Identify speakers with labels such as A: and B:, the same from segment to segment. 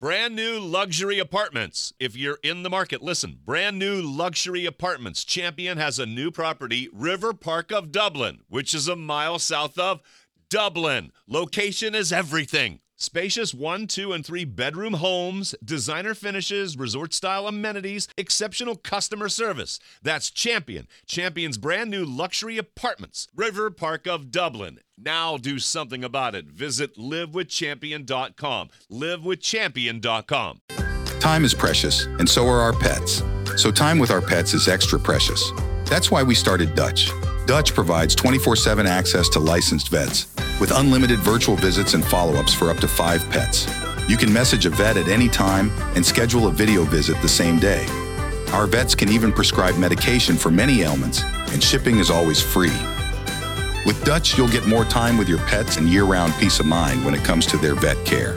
A: Brand new luxury apartments. If you're in the market, listen. Brand new luxury apartments. Champion has a new property, River Park of Dublin, which is a mile south of Dublin. Location is everything. Spacious 1, 2, and 3 bedroom homes, designer finishes, resort-style amenities, exceptional customer service. That's Champion. Champion's brand new luxury apartments. River Park of Dublin. Now do something about it. Visit livewithchampion.com. Livewithchampion.com.
B: Time is precious, and so are our pets. So time with our pets is extra precious. That's why we started Dutch. Dutch provides 24/7 access to licensed vets with unlimited virtual visits and follow-ups for up to 5 pets. You can message a vet at any time and schedule a video visit the same day. Our vets can even prescribe medication for many ailments, and shipping is always free. With Dutch, you'll get more time with your pets and year-round peace of mind when it comes to their vet care.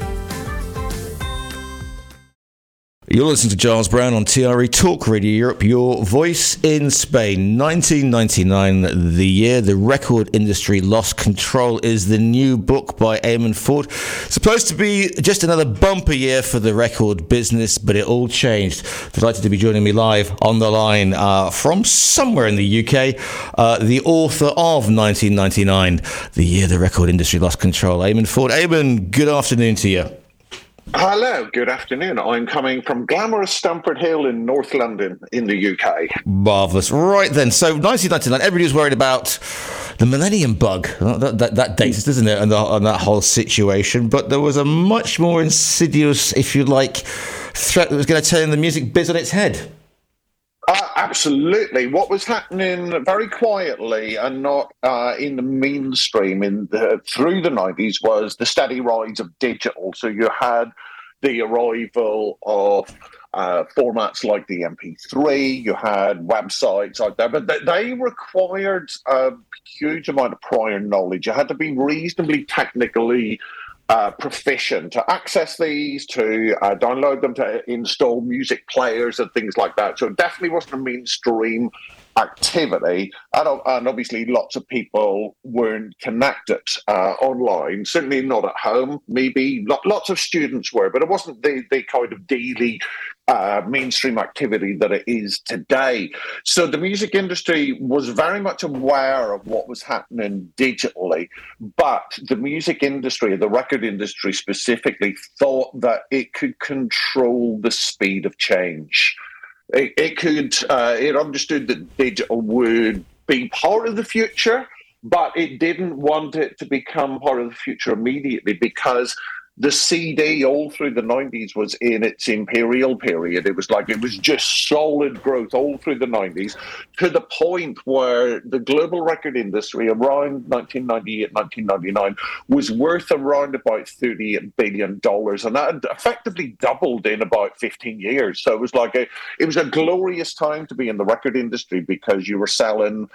C: You're listening to Giles Brown on TRE Talk Radio Europe, your voice in Spain. 1999, the year the record industry lost control, is the new book by Eamon Ford. Supposed to be just another bumper year for the record business, but it all changed. Delighted to be joining me live on the line from somewhere in the UK, the author of 1999, the year the record industry lost control, Eamon Ford. Eamon, good afternoon to you.
D: Hello, good afternoon. I'm coming from glamorous Stamford Hill in North London in the UK.
C: Marvellous. Right then, so 1999, everybody's worried about the Millennium Bug. That dates, doesn't it, and that whole situation. But there was a much more insidious, if you like, threat that was going to turn the music biz on its head.
D: Absolutely. What was happening very quietly and not in the mainstream through the 90s was the steady rise of digital. So you had the arrival of formats like the MP3, you had websites out there, but they required a huge amount of prior knowledge. You had to be reasonably technically proficient to access these, to download them, to install music players and things like that. So it definitely wasn't a mainstream activity. And obviously lots of people weren't connected online, certainly not at home. Maybe lots of students were, but it wasn't the kind of daily mainstream activity that it is today. So the music industry was very much aware of what was happening digitally, but the music industry, the record industry specifically, thought that it could control the speed of change. It understood that digital would be part of the future, but it didn't want it to become part of the future immediately, because the CD all through the 90s was in its imperial period. It was just solid growth all through the 90s, to the point where the global record industry around 1998, 1999 was worth around about $38 billion. And that had effectively doubled in about 15 years. So it was a glorious time to be in the record industry, because you were selling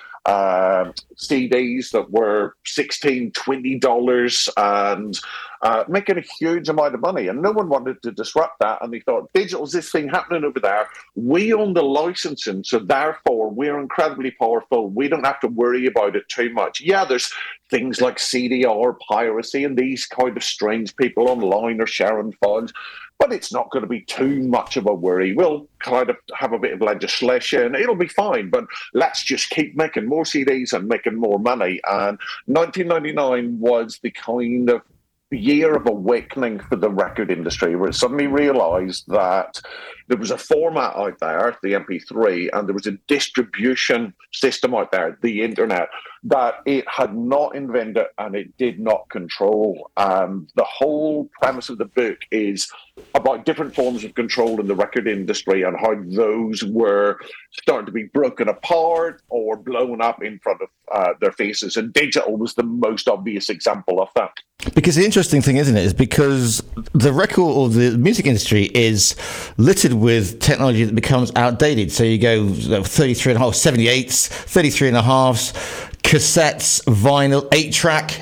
D: CDs that were $16, $20 and making a huge amount of money, and no one wanted to disrupt that. And they thought, digital's this thing happening over there. We own the licensing, so therefore we're incredibly powerful. We don't have to worry about it too much. Yeah, there's things like CDR piracy and these kind of strange people online are sharing files, but it's not going to be too much of a worry. We'll kind of have a bit of legislation. It'll be fine, but let's just keep making more CDs and making more money. And 1999 was the kind of year of awakening for the record industry, where it suddenly realized that there was a format out there, the MP3, and there was a distribution system out there, the internet, that it had not invented and it did not control. The whole premise of the book is about different forms of control in the record industry and how those were starting to be broken apart or blown up in front of their faces. And digital was the most obvious example of that.
C: Because the interesting thing, isn't it, is because the record or the music industry is littered with technology that becomes outdated. So you go 33 and a half, 78s, 33 and a halves, cassettes, vinyl, 8-track,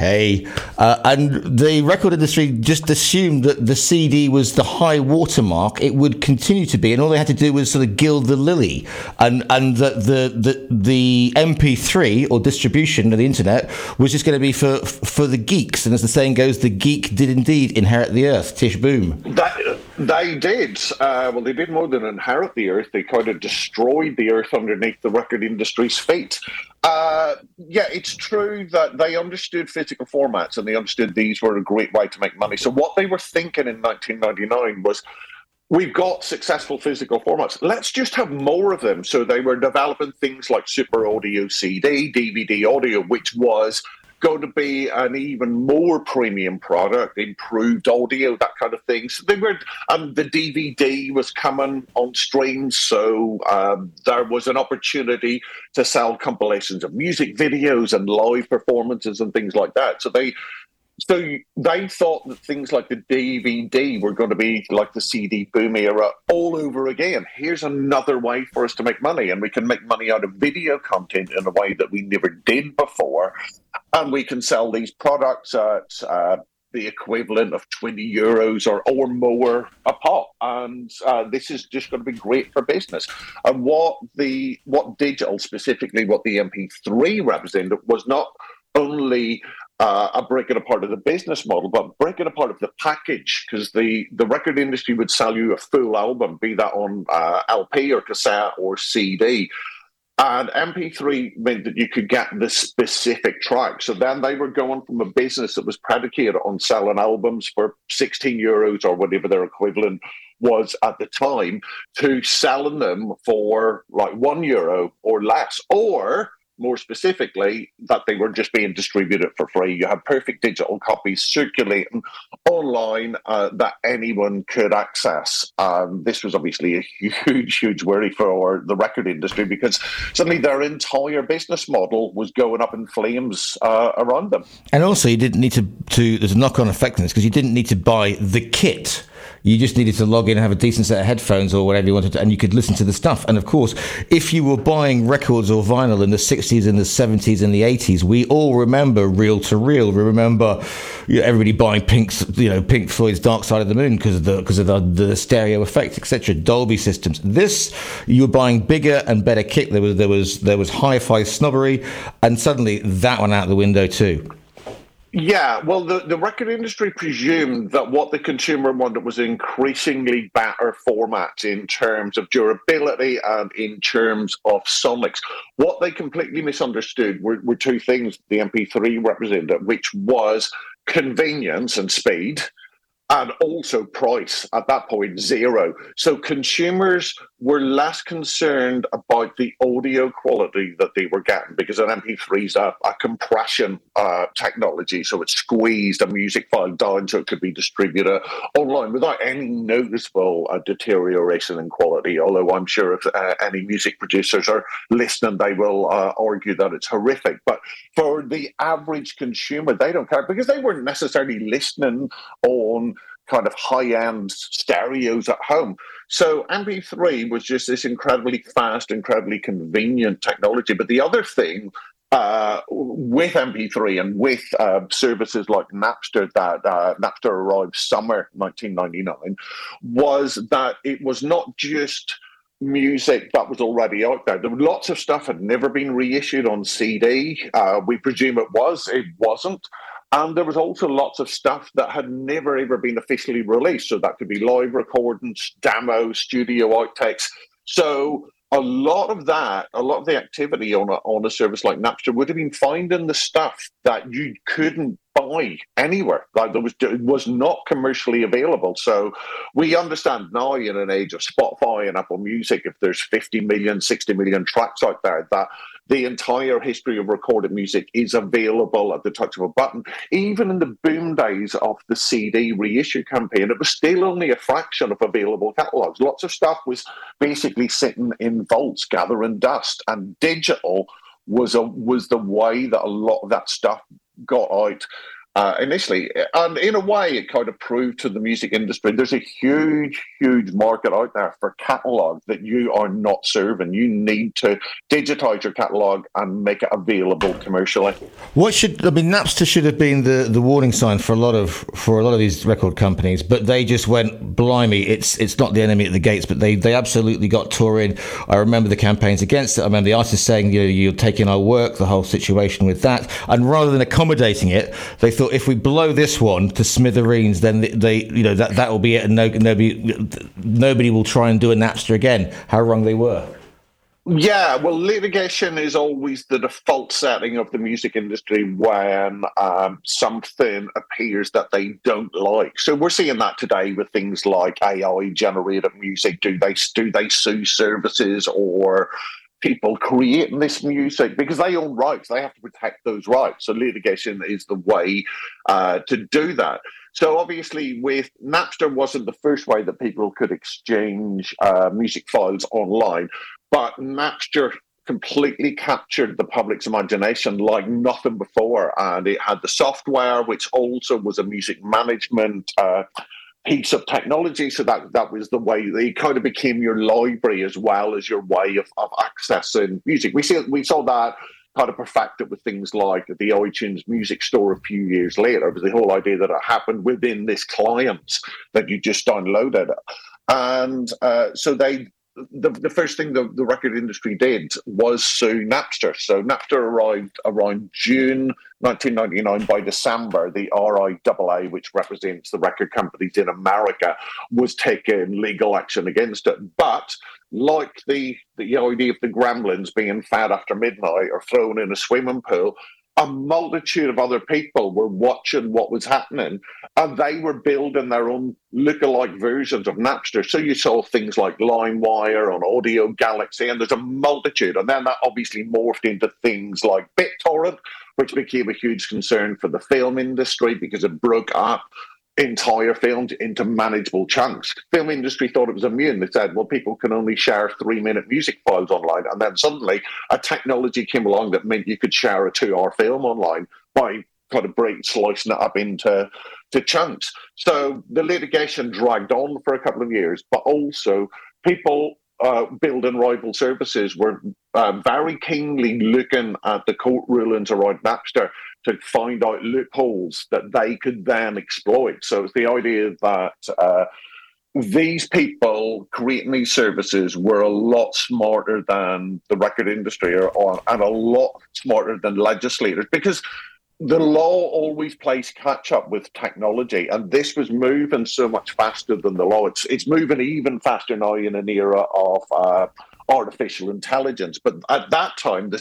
C: and the record industry just assumed that the CD was the high watermark. It would continue to be, and all they had to do was sort of gild the lily, and that the MP3 or distribution of the internet was just going to be for the geeks. And as the saying goes, the geek did indeed inherit the earth. Tish boom.
D: They did. Well, they did more than inherit the earth. They kind of destroyed the earth underneath the record industry's feet. Yeah, it's true that they understood physical formats and they understood these were a great way to make money. So what they were thinking in 1999 was, we've got successful physical formats. Let's just have more of them. So they were developing things like Super Audio CD, DVD audio, which was going to be an even more premium product, improved audio, that kind of thing. So they were, the DVD was coming on stream, so there was an opportunity to sell compilations of music videos and live performances and things like that. So they thought that things like the DVD were going to be like the CD boom era all over again. Here's another way for us to make money, and we can make money out of video content in a way that we never did before. And we can sell these products at the equivalent of 20 euros or more a pop. And this is just going to be great for business. And what digital, specifically what the MP3 represented, was not only a breaking apart of the business model, but breaking apart of the package, because the record industry would sell you a full album, be that on LP or cassette or CD. And MP3 meant that you could get the specific track. So then they were going from a business that was predicated on selling albums for 16 euros or whatever their equivalent was at the time, to selling them for like €1 or less, or more specifically, that they were just being distributed for free. You had perfect digital copies circulating online that anyone could access. This was obviously a huge worry for the record industry, because suddenly their entire business model was going up in flames around them.
C: And also, you didn't need to there's a knock-on effect in this, because you didn't need to buy the kit. You just needed to log in and have a decent set of headphones or whatever you wanted to, and you could listen to the stuff. And of course, if you were buying records or vinyl in the 60s and the 70s and the 80s, we all remember reel to reel. We remember everybody buying Pink Floyd's Dark Side of the Moon because of the stereo effect, etc. Dolby systems. This, you were buying bigger and better kit. There was hi-fi snobbery, and suddenly that went out the window too.
D: Yeah, well, the record industry presumed that what the consumer wanted was increasingly better formats in terms of durability and in terms of sonics. What they completely misunderstood were two things the MP3 represented, which was convenience and speed, and also price. At that point, zero. So consumers were less concerned about the audio quality that they were getting, because an MP3 is a compression technology. So it squeezed a music file down so it could be distributed online without any noticeable deterioration in quality. Although I'm sure if any music producers are listening, they will argue that it's horrific. But for the average consumer, they don't care, because they weren't necessarily listening on kind of high-end stereos at home. So MP3 was just this incredibly fast, incredibly convenient technology. But the other thing with MP3 and with services like Napster, that Napster arrived summer 1999, was that it was not just music that was already out there. There were lots of stuff had never been reissued on CD. We presume it wasn't. And there was also lots of stuff that had never, ever been officially released. So that could be live recordings, demos, studio outtakes. So a lot of the activity on a service like Napster would have been finding the stuff that you couldn't buy anywhere. Like it was not commercially available. So we understand now, in an age of Spotify and Apple Music, if there's 50 million, 60 million tracks out there, that the entire history of recorded music is available at the touch of a button. Even in the boom days of the CD reissue campaign, it was still only a fraction of available catalogs. Lots of stuff was basically sitting in vaults, gathering dust, and digital was the way that a lot of that stuff got out initially. And in a way, it kind of proved to the music industry there's a huge market out there for catalogue that you are not serving. You need to digitize your catalogue and make it available commercially.
C: Napster should have been the warning sign for a lot of these record companies, but they just went, blimey, it's not the enemy at the gates, but they absolutely got tore in. I remember the campaigns against it. I remember the artists saying, you're taking our work, the whole situation with that. And rather than accommodating it, they thought, if we blow this one to smithereens, then they that will be it, and nobody will try and do a Napster again. How wrong they were.
D: Yeah, well, litigation is always the default setting of the music industry when something appears that they don't like. So we're seeing that today with things like AI-generated music. Do they sue services or people creating this music? Because they own rights. They have to protect those rights. So litigation is the way to do that. So obviously, with Napster wasn't the first way that people could exchange music files online, but Napster completely captured the public's imagination like nothing before. And it had the software, which also was a music management piece of technology. So that was the way it kind of became your library as well as your way of accessing music. We saw that kind of perfected with things like the iTunes Music Store a few years later. It was the whole idea that it happened within this client that you just downloaded it. And so the first thing the record industry did was sue Napster. So Napster arrived around June 1999. By December, the RIAA, which represents the record companies in America, was taking legal action against it. But like the idea of the gremlins being fed after midnight or thrown in a swimming pool, a multitude of other people were watching what was happening, and they were building their own lookalike versions of Napster. So you saw things like LimeWire on Audio Galaxy, and there's a multitude. And then that obviously morphed into things like BitTorrent, which became a huge concern for the film industry because it broke up entire films into manageable chunks. Film industry thought it was immune. They said, well, people can only share 3-minute music files online. And then suddenly a technology came along that meant you could share a 2-hour film online by kind of slicing it up into chunks. So the litigation dragged on for a couple of years, but also people building rival services were very keenly looking at the court rulings around Napster to find out loopholes that they could then exploit. So it's the idea that these people creating these services were a lot smarter than the record industry and a lot smarter than legislators, because the law always plays catch up with technology, and this was moving so much faster than the law. It's moving even faster now in an era of artificial intelligence. But at that time,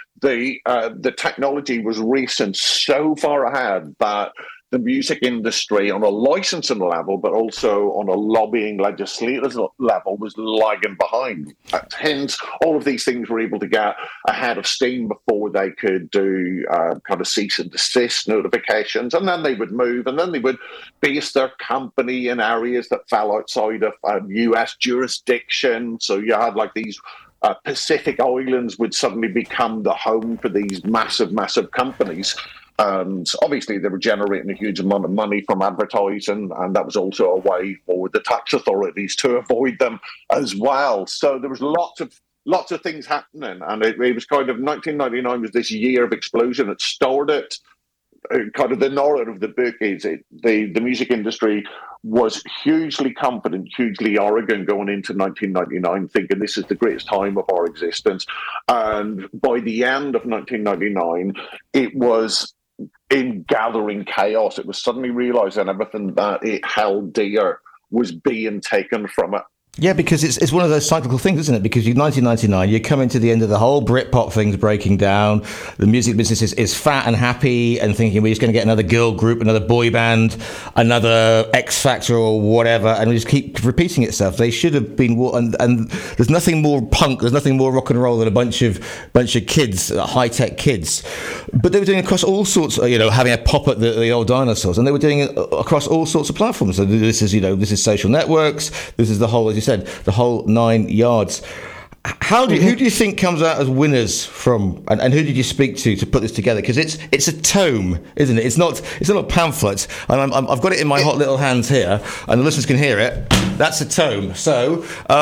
D: the technology was racing so far ahead that the music industry on a licensing level, but also on a lobbying legislative level, was lagging behind. Hence, all of these things were able to get ahead of steam before they could do kind of cease and desist notifications. And then they would move, and then they would base their company in areas that fell outside of US jurisdiction. So you had like these Pacific Islands would suddenly become the home for these massive, massive companies. And obviously they were generating a huge amount of money from advertising, and that was also a way for the tax authorities to avoid them as well. So there was lots of things happening, and it was kind of 1999 was this year of explosion. It started kind of the narrative of the book is the music industry was hugely confident, hugely arrogant going into 1999, thinking this is the greatest time of our existence. And by the end of 1999, it was in gathering chaos. It was suddenly realizing everything that it held dear was being taken from it.
C: Yeah, because it's one of those cyclical things, isn't it? Because in 1999, you're coming to the end of the whole Britpop thing's breaking down. The music business is fat and happy and thinking we're just going to get another girl group, another boy band, another X Factor or whatever, and we just keep repeating itself. They should have been, and there's nothing more punk, there's nothing more rock and roll than a bunch of kids, high-tech kids. But they were doing it across all sorts, having a pop at the old dinosaurs, and they were doing it across all sorts of platforms. So this is social networks, this is the whole, as you said, the whole 9 yards. Who do you think comes out as winners from, and who did you speak to put this together? Because it's a tome, isn't it? It's not a pamphlet. And I've got it in my hot little hands here, and the listeners can hear it. That's a tome. So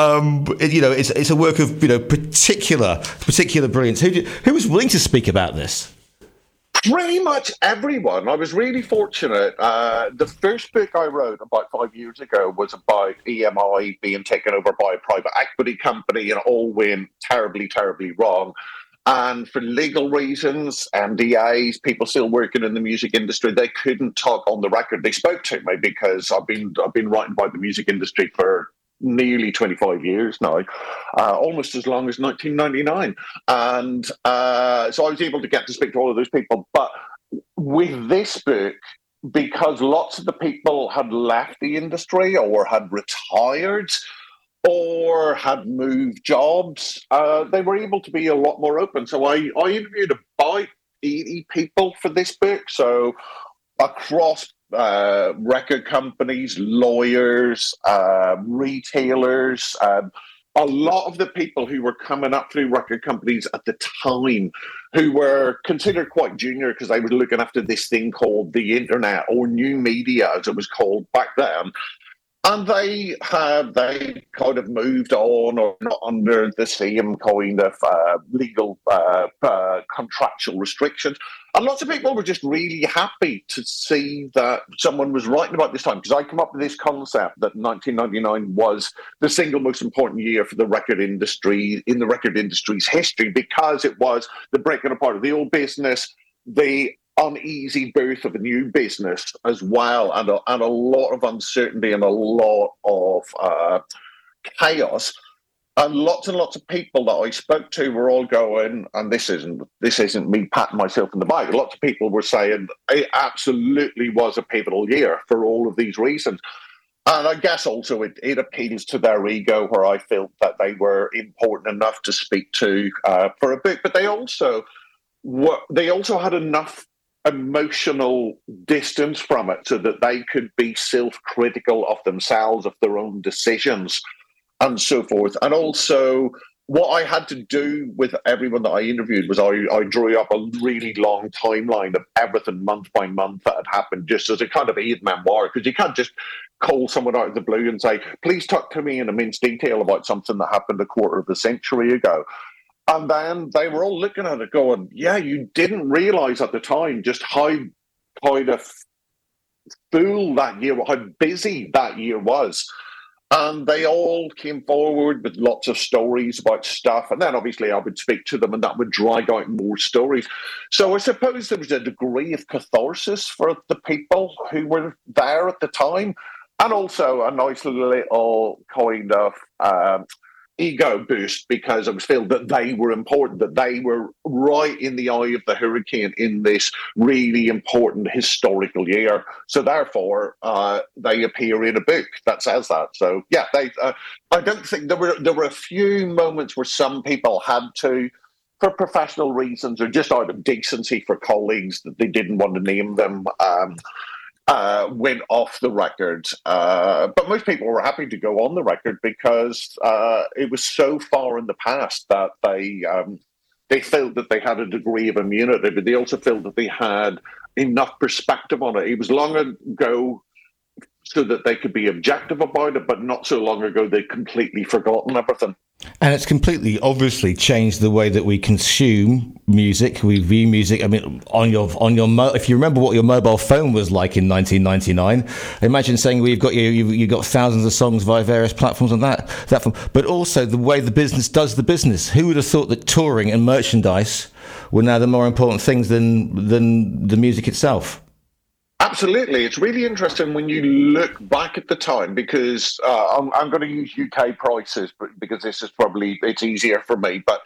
C: it's a work of particular brilliance. Who was willing to speak about this?
D: Pretty much everyone. I was really fortunate. The first book I wrote about 5 years ago was about EMI being taken over by a private equity company, and it all went terribly, terribly wrong. And for legal reasons, NDAs, people still working in the music industry, they couldn't talk on the record. They spoke to me because I've been writing about the music industry for nearly 25 years now, almost as long as 1999. And so I was able to get to speak to all of those people. But with this book, because lots of the people had left the industry or had retired or had moved jobs, they were able to be a lot more open. So I interviewed about 80 people for this book. So across record companies, lawyers, retailers, a lot of the people who were coming up through record companies at the time, who were considered quite junior because they were looking after this thing called the internet, or new media as it was called back then. And they kind of moved on, or not under the same kind of legal contractual restrictions. And lots of people were just really happy to see that someone was writing about this time, because I come up with this concept that 1999 was the single most important year for the record industry in the record industry's history, because it was the breaking apart of the old business, the uneasy birth of a new business as well, and a lot of uncertainty and a lot of chaos. And lots of people that I spoke to were all going, and this isn't me patting myself in the back, lots of people were saying it absolutely was a pivotal year for all of these reasons. And I guess also it appeals to their ego, where I felt that they were important enough to speak to for a book, but they also had enough emotional distance from it so that they could be self-critical of themselves, of their own decisions, and so forth. And also, what I had to do with everyone that I interviewed was I drew up a really long timeline of everything month by month that had happened, just as a kind of aid memoir, because you can't just call someone out of the blue and say, please talk to me in immense detail about something that happened a quarter of a century ago. And then they were all looking at it going, yeah, you didn't realize at the time just how kind of full that year, how busy that year was. And they all came forward with lots of stories about stuff. And then obviously I would speak to them and that would drag out more stories. So I suppose there was a degree of catharsis for the people who were there at the time. And also a nice little kind of ego boost, because I was feeling that they were important, that they were right in the eye of the hurricane in this really important historical year. So therefore, they appear in a book that says that. So yeah, I don't think there were a few moments where some people had to, for professional reasons or just out of decency for colleagues that they didn't want to name them, went off the record. But most people were happy to go on the record because it was so far in the past that they felt that they had a degree of immunity, but they also felt that they had enough perspective on it. It was long ago so that they could be objective about it, but not so long ago they'd completely forgotten everything.
C: And it's completely, obviously, changed the way that we consume music, we view music. I mean, if you remember what your mobile phone was like in 1999, imagine saying you've got thousands of songs via various platforms on that platform. But also the way the business does the business. Who would have thought that touring and merchandise were now the more important things than the music itself?
D: Absolutely. It's really interesting when you look back at the time, because I'm going to use UK prices because it's easier for me. But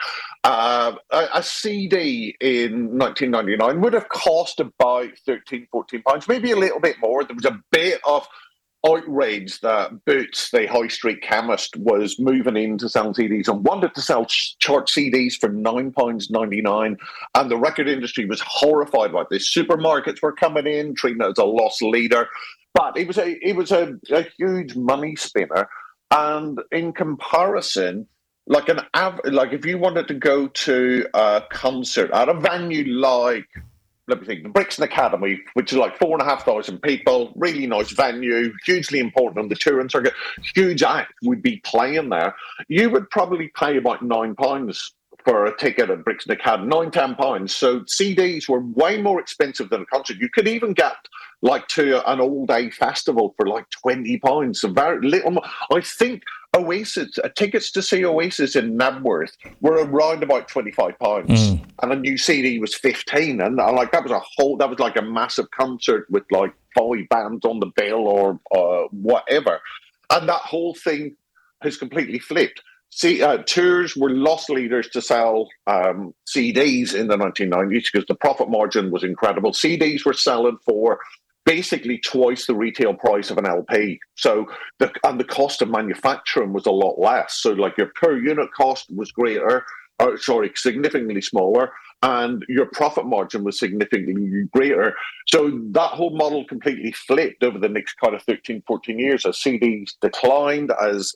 D: a CD in 1999 would have cost about £13-14, maybe a little bit more. There was a bit of outrage that Boots, the high street chemist, was moving in to sell CDs and wanted to sell chart CDs for £9.99, and the record industry was horrified about this. Supermarkets were coming in, treating it as a lost leader, but it was a huge money spinner. And in comparison, like if you wanted to go to a concert at a venue like, let me think, the Brixton Academy, which is like 4,500 people, really nice venue, hugely important on the touring circuit, huge act would be playing there, you would probably pay about £9 for a ticket at Brixton Academy, £9-10. So CDs were way more expensive than a concert. You could even get like to an all-day festival for like £20, so very little more. I think Oasis tickets to see Oasis in Knebworth were around about £25, and a new CD was 15, and like that was like a massive concert with like 5 bands on the bill or whatever, and that whole thing has completely flipped. Tours were loss leaders to sell CDs in the 1990s because the profit margin was incredible. CDs were selling for basically twice the retail price of an LP. So the cost of manufacturing was a lot less. So like your per unit cost was significantly smaller, and your profit margin was significantly greater. So that whole model completely flipped over the next kind of 13, 14 years as CDs declined, as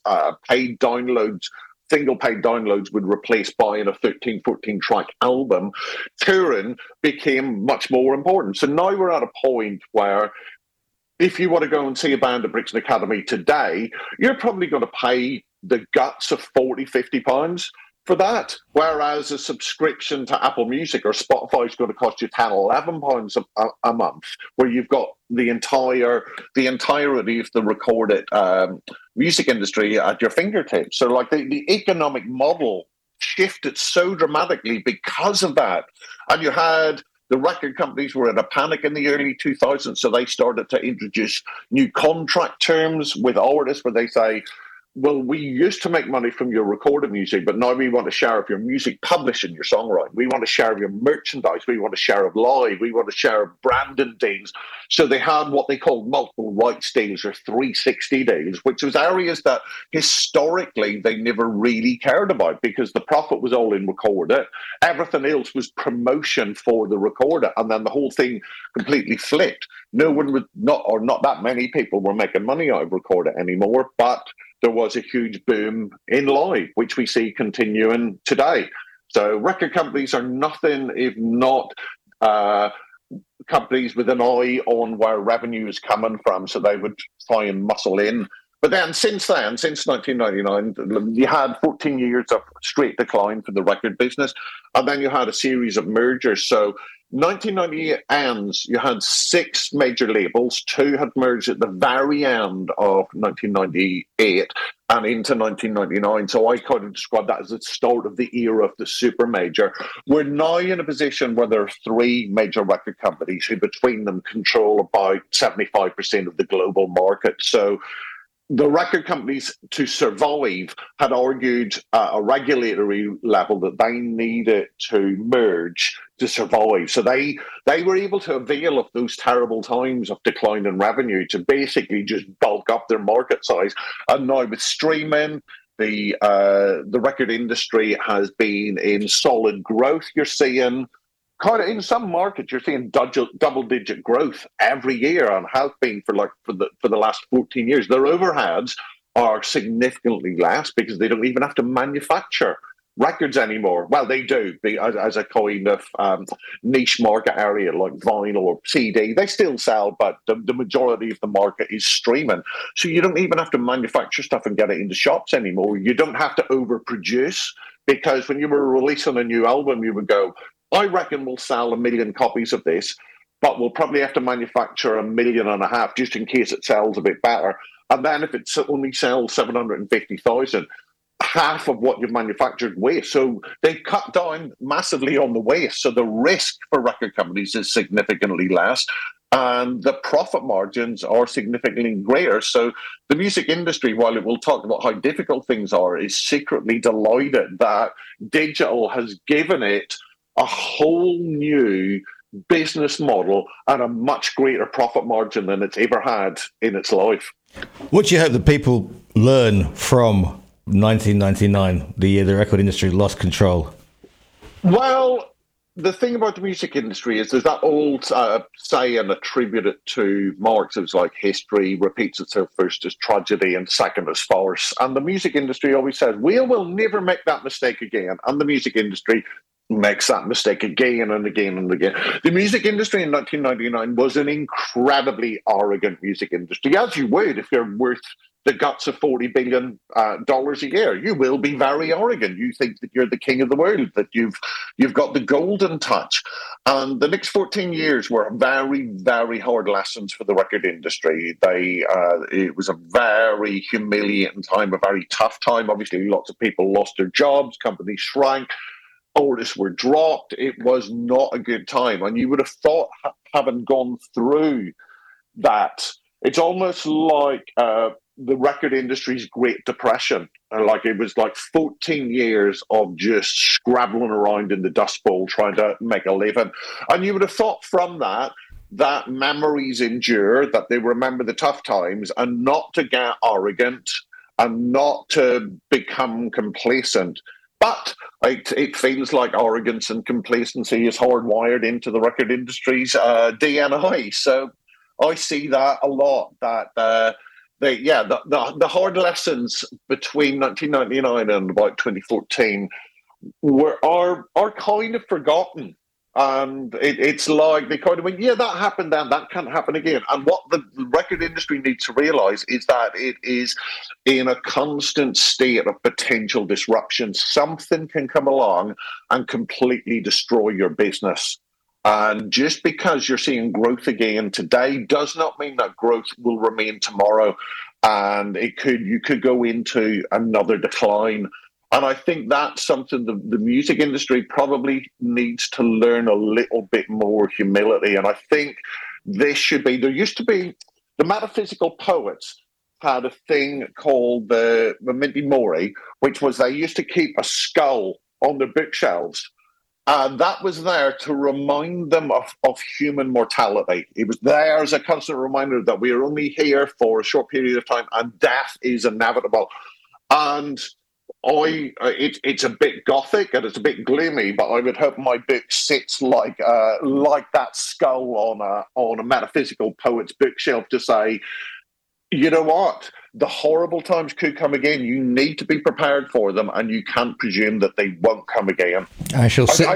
D: single paid downloads would replace buying a 13, 14 track album. Touring became much more important. So now we're at a point where if you want to go and see a band at Brixton Academy today, you're probably going to pay the guts of £40, £50 for that. Whereas a subscription to Apple Music or Spotify is going to cost you £10, £11 a month, where you've got the entirety of the recorded music industry at your fingertips. So like the economic model shifted so dramatically because of that. And you had the record companies were in a panic in the early 2000s, so they started to introduce new contract terms with artists where they say, well, we used to make money from your recorded music, but now we want a share of your music publishing, your songwriting. We want a share of your merchandise. We want a share of live. We want a share of branding deals. So they had what they called multiple rights deals or 360 deals, which was areas that historically they never really cared about because the profit was all in recorded. Everything else was promotion for the recorder. And then the whole thing completely flipped. Not that many people were making money out of recorded anymore, but there was a huge boom in live, which we see continuing today. So record companies are nothing if not companies with an eye on where revenue is coming from, so they would try and muscle in. But then, since 1999, you had 14 years of straight decline for the record business, and then you had a series of mergers. So 1998 ends, you had 6 major labels. 2 had merged at the very end of 1998 and into 1999. So I kind of describe that as the start of the era of the super major. We're now in a position where there are 3 major record companies who between them control about 75% of the global market. So the record companies, to survive, had argued at a regulatory level that they needed to merge to survive. So they were able to avail of those terrible times of decline in revenue to basically just bulk up their market size. And now with streaming, the record industry has been in solid growth. You're seeing kind of in some markets, you're seeing double-digit growth every year and have been for the last 14 years. Their overheads are significantly less because they don't even have to manufacture records anymore. Well, they do as a kind of niche market area like vinyl or CD. They still sell, but the majority of the market is streaming. So you don't even have to manufacture stuff and get it into shops anymore. You don't have to overproduce because when you were releasing a new album, you would go, I reckon we'll sell 1 million copies of this, but we'll probably have to manufacture 1.5 million just in case it sells a bit better. And then if it only sells 750,000, half of what you've manufactured waste. So they cut down massively on the waste. So the risk for record companies is significantly less. And the profit margins are significantly greater. So the music industry, while it will talk about how difficult things are, is secretly delighted that digital has given it a whole new business model and a much greater profit margin than it's ever had in its life.
C: What do you hope that people learn from 1999, the year the record industry lost control?
D: Well, the thing about the music industry is there's that old saying attributed to Marx. It was like history repeats itself first as tragedy and second as farce. And the music industry always says, we'll never make that mistake again. And the music industry makes that mistake again and again and again. The music industry in 1999 was an incredibly arrogant music industry, as you would if you're worth the guts of $40 billion a year. You will be very arrogant. You think that you're the king of the world, that you've got the golden touch. And the next 14 years were very, very hard lessons for the record industry. It was a very humiliating time, a very tough time. Obviously, lots of people lost their jobs, companies shrank, artists were dropped. It was not a good time. And you would have thought, having gone through that, it's almost like the record industry's Great Depression. Like it was like 14 years of just scrabbling around in the Dust Bowl trying to make a living. And you would have thought from that memories endure, that they remember the tough times, and not to get arrogant and not to become complacent. But it feels like arrogance and complacency is hardwired into the record industry's DNA. So I see that a lot. That the hard lessons between 1999 and about 2014 are kind of forgotten. And it's like they kind of went, yeah, that happened then, that can't happen again. And what the record industry needs to realise is that it is in a constant state of potential disruption. Something can come along and completely destroy your business. And just because you're seeing growth again today does not mean that growth will remain tomorrow. And you could go into another decline. And I think that's something the music industry probably needs to learn a little bit more humility. And I think there used to be, the metaphysical poets had a thing called the Memento Mori, which was they used to keep a skull on their bookshelves. And that was there to remind them of human mortality. It was there as a constant reminder that we are only here for a short period of time and death is inevitable. And it's a bit gothic and it's a bit gloomy, but I would hope my book sits like that skull on a metaphysical poet's bookshelf to say, you know what? The horrible times could come again. You need to be prepared for them, and you can't presume that they won't come again. I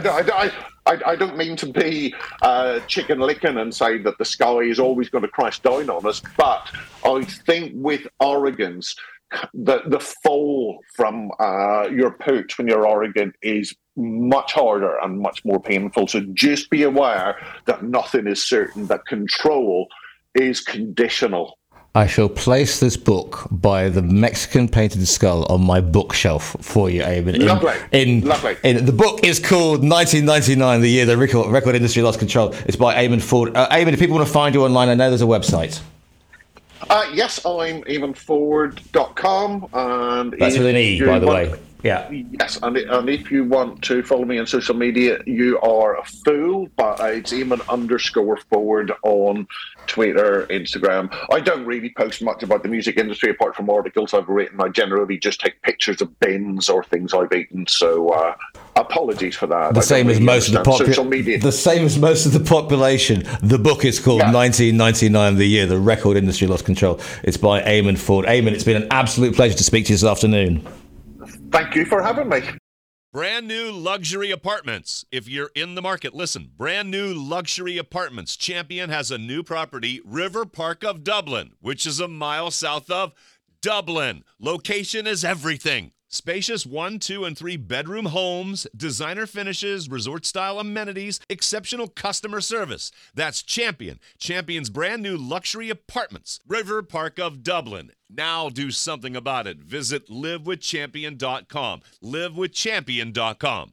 D: don't mean to be chicken licking and say that the sky is always going to crash down on us, but I think with arrogance, the fall from your perch when you're arrogant is much harder and much more painful. So just be aware that nothing is certain, that control is conditional.
C: I shall place this book by the Mexican painted skull on my bookshelf for you, Eamon.
D: Lovely.
C: The book is called 1999, the year the record industry lost control. It's by Eamon Ford. Eamon, if people want to find you online, I know there's a website.
D: Yes, I'm eamonford.com. And
C: that's with an E, by the way. Yeah.
D: Yes, and if you want to follow me on social media, you are a fool, but it's Eamon_Ford on Twitter, Instagram. I don't really post much about the music industry apart from articles I've written. I generally just take pictures of bins or things I've eaten, so apologies for that.
C: The same as most of the population. The book is called 1999, the year the record industry lost control. It's by Eamon Ford. Eamon, it's been an absolute pleasure to speak to you this afternoon.
D: Thank you for having me.
A: Brand new luxury apartments. If you're in the market, listen. Brand new luxury apartments. Champion has a new property, River Park of Dublin, which is a mile south of Dublin. Location is everything. Spacious 1, 2, and 3 bedroom homes, designer finishes, resort-style amenities, exceptional customer service. That's Champion. Champion's brand new luxury apartments, River Park of Dublin. Now do something about it. Visit livewithchampion.com. livewithchampion.com.